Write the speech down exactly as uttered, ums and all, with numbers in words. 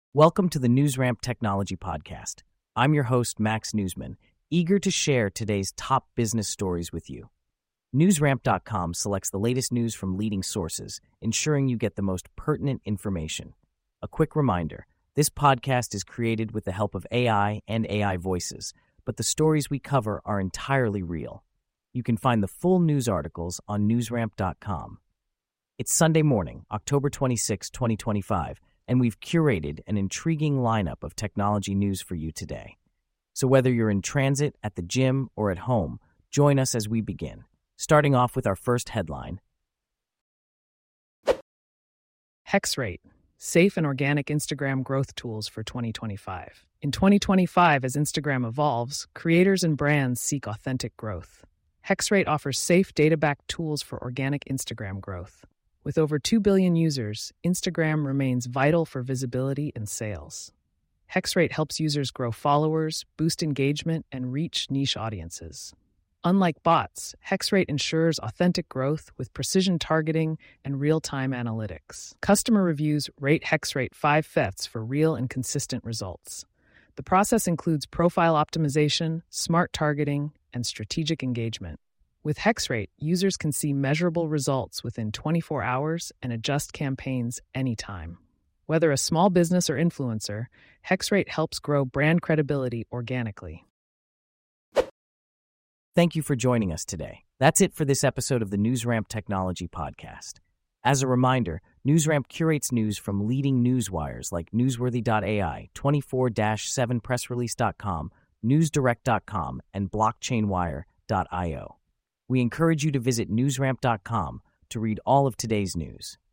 Welcome to the NewsRamp Technology Podcast. I'm your host, Max Newsman, eager to share today's top business stories with you. NewsRamp dot com selects the latest news from leading sources, ensuring you get the most pertinent information. A quick reminder, this podcast is created with the help of A I and A I voices, but the stories we cover are entirely real. You can find the full news articles on NewsRamp dot com. It's Sunday morning, October twenty-sixth, twenty twenty-five, and we've curated an intriguing lineup of technology news for you today. So whether you're in transit, at the gym, or at home, join us as we begin. Starting off with our first headline. Hexrate, safe and organic Instagram growth tools for twenty twenty-five. In twenty twenty-five, as Instagram evolves, creators and brands seek authentic growth. Hexrate offers safe, data-backed tools for organic Instagram growth. With over two billion users, Instagram remains vital for visibility and sales. Hexrate helps users grow followers, boost engagement, and reach niche audiences. Unlike bots, Hexrate ensures authentic growth with precision targeting and real-time analytics. Customer reviews rate Hexrate five fifths for real and consistent results. The process includes profile optimization, smart targeting, and strategic engagement. With Hexrate, users can see measurable results within twenty-four hours and adjust campaigns anytime. Whether a small business or influencer, Hexrate helps grow brand credibility organically. Thank you for joining us today. That's it for this episode of the NewsRamp Technology Podcast. As a reminder, NewsRamp curates news from leading news wires like Newsworthy dot A I, twenty-four seven press release dot com, newsdirect dot com, and blockchain wire dot io. We encourage you to visit newsramp dot com to read all of today's news.